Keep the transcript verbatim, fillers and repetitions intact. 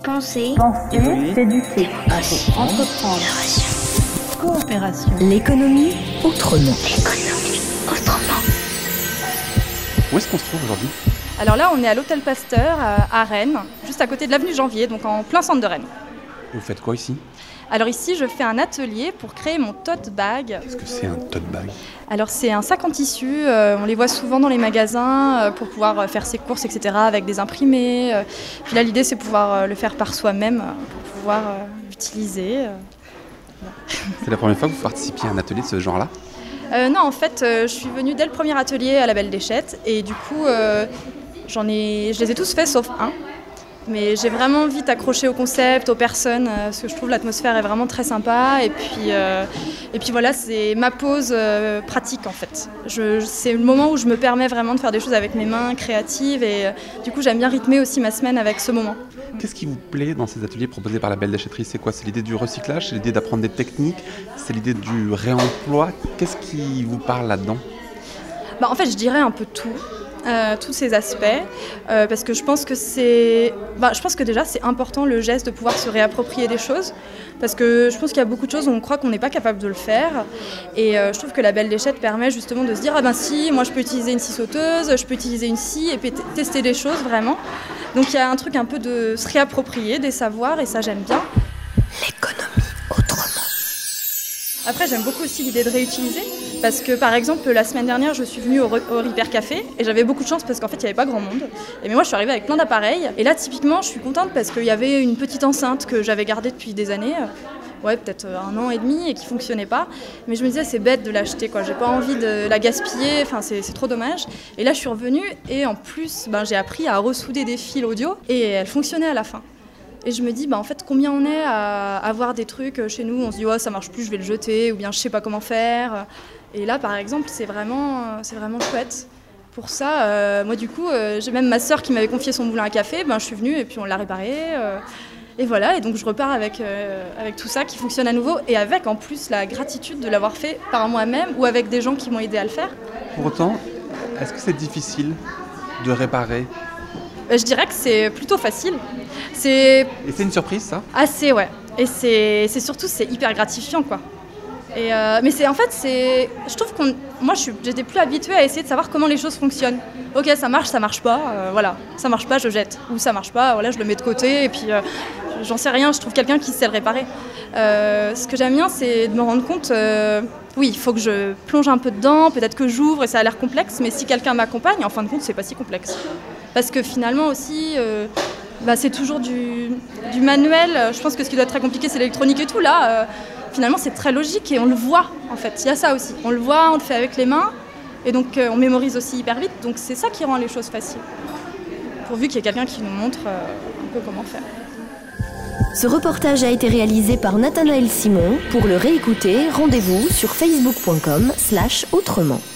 Penser, Penser, évoluer, s'éduquer, apprendre, entreprendre, coopération. L'économie autrement. L'économie autrement. Où est-ce qu'on se trouve aujourd'hui ? Alors là, on est à l'Hôtel Pasteur à Rennes, juste à côté de l'avenue Janvier, donc en plein centre de Rennes. Vous faites quoi ici ? Alors ici, je fais un atelier pour créer mon tote bag. Qu'est-ce que c'est un tote bag ? Alors c'est un sac en tissu, euh, on les voit souvent dans les magasins euh, pour pouvoir euh, faire ses courses, et cetera avec des imprimés. Euh, puis là, l'idée, c'est pouvoir euh, le faire par soi-même euh, pour pouvoir euh, l'utiliser. Euh, voilà. C'est la première fois que vous participiez à un atelier de ce genre-là ? euh, Non, en fait, euh, je suis venue dès le premier atelier à la Belle Déchette et du coup, euh, j'en ai, je les ai tous faits sauf un. Mais j'ai vraiment vite accroché au concept, aux personnes, euh, parce que je trouve l'atmosphère est vraiment très sympa. Et puis, euh, et puis voilà, c'est ma pause euh, pratique en fait. Je, c'est le moment où je me permets vraiment de faire des choses avec mes mains, créatives. Et euh, du coup, j'aime bien rythmer aussi ma semaine avec ce moment. Qu'est-ce qui vous plaît dans ces ateliers proposés par la Belle Déchetterie ? C'est quoi ? C'est l'idée du recyclage ? C'est l'idée d'apprendre des techniques ? C'est l'idée du réemploi ? Qu'est-ce qui vous parle là-dedans ? Bah, en fait, je dirais un peu tout. Euh, tous ces aspects, euh, parce que je pense que c'est, bah, je pense que déjà c'est important le geste de pouvoir se réapproprier des choses, parce que je pense qu'il y a beaucoup de choses où on croit qu'on n'est pas capable de le faire, et euh, je trouve que la Belle Déchette permet justement de se dire ah ben si, moi je peux utiliser une scie sauteuse, je peux utiliser une scie et puis t- tester des choses vraiment. Donc il y a un truc un peu de se réapproprier des savoirs et ça j'aime bien. L'économie autrement. Après, j'aime beaucoup aussi l'idée de réutiliser, parce que par exemple, la semaine dernière, je suis venue au, au Repair Café et j'avais beaucoup de chance parce qu'en fait, il n'y avait pas grand monde. Et mais moi, je suis arrivée avec plein d'appareils. Et là, typiquement, je suis contente parce qu'il y avait une petite enceinte que j'avais gardée depuis des années, ouais, peut-être un an et demi, et qui ne fonctionnait pas. Mais je me disais, c'est bête de l'acheter, quoi. J'ai pas envie de la gaspiller, enfin, c'est, c'est trop dommage. Et là, je suis revenue et en plus, ben, j'ai appris à ressouder des fils audio et elle fonctionnait à la fin. Et je me dis, bah, en fait, combien on est à avoir des trucs chez nous, on se dit, oh, ça marche plus, je vais le jeter, ou bien je sais pas comment faire. Et là, par exemple, c'est vraiment, c'est vraiment chouette. Pour ça, euh, moi, du coup, euh, j'ai même ma sœur qui m'avait confié son moulin à café, ben, je suis venue et puis on l'a réparé. Euh, et voilà, et donc je repars avec, euh, avec tout ça qui fonctionne à nouveau, et avec en plus la gratitude de l'avoir fait par moi-même ou avec des gens qui m'ont aidé à le faire. Pour autant, est-ce que c'est difficile de réparer ? Je dirais que c'est plutôt facile. C'est... Et c'est une surprise, ça ? Assez, ouais. Et c'est, c'est surtout, c'est hyper gratifiant, quoi. Et euh, mais c'est, en fait, c'est... Je trouve qu'on... Moi, je suis, j'étais plus habituée à essayer de savoir comment les choses fonctionnent. Ok, ça marche, ça marche pas, euh, voilà. Ça marche pas, je jette. Ou ça marche pas, voilà, je le mets de côté, et puis euh, j'en sais rien, je trouve quelqu'un qui sait le réparer. Euh, ce que j'aime bien, c'est de me rendre compte... Euh, oui, il faut que je plonge un peu dedans, peut-être que j'ouvre et ça a l'air complexe, mais si quelqu'un m'accompagne, en fin de compte, c'est pas si complexe. Parce que finalement aussi, euh, bah, c'est toujours du, du manuel. Je pense que ce qui doit être très compliqué, c'est l'électronique et tout. Là, euh, finalement, c'est très logique et on le voit, en fait. Il y a ça aussi. On le voit, on le fait avec les mains. Et donc, euh, on mémorise aussi hyper vite. Donc, c'est ça qui rend les choses faciles. Pourvu qu'il y ait quelqu'un qui nous montre euh, un peu comment faire. Ce reportage a été réalisé par Nathanaël Simon. Pour le réécouter, rendez-vous sur facebook point com slash autrement.